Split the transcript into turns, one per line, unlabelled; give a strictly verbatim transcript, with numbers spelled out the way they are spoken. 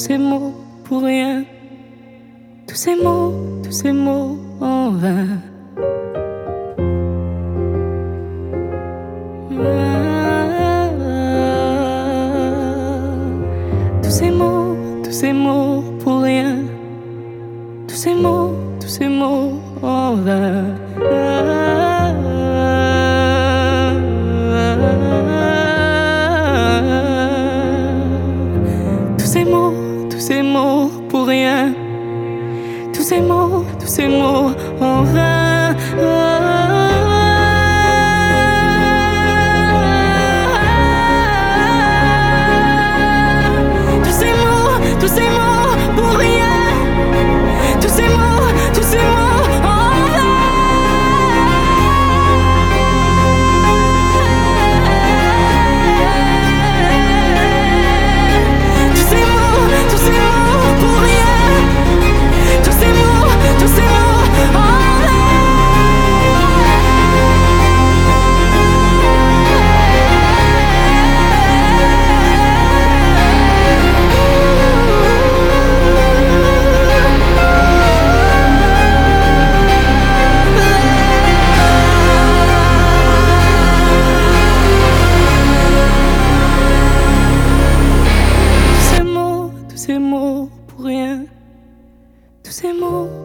ces mots pour rien, tous ces mots, tous ces mots en vain. Ah, tous ces mots, tous ces mots pour rien, tous ces mots, tous ces mots en vain. Ah, tous ces mots, tous ces mots pour rien, tous ces mots, tous ces mots en vain. Tous ces mots, tous ces mots pour rien, tous ces mots, tous ces mots en vain. Tous ces mots, tous ces mots pour rien, tous ces mots, tous ces mots en tous ces mots pour rien, tous ces mots.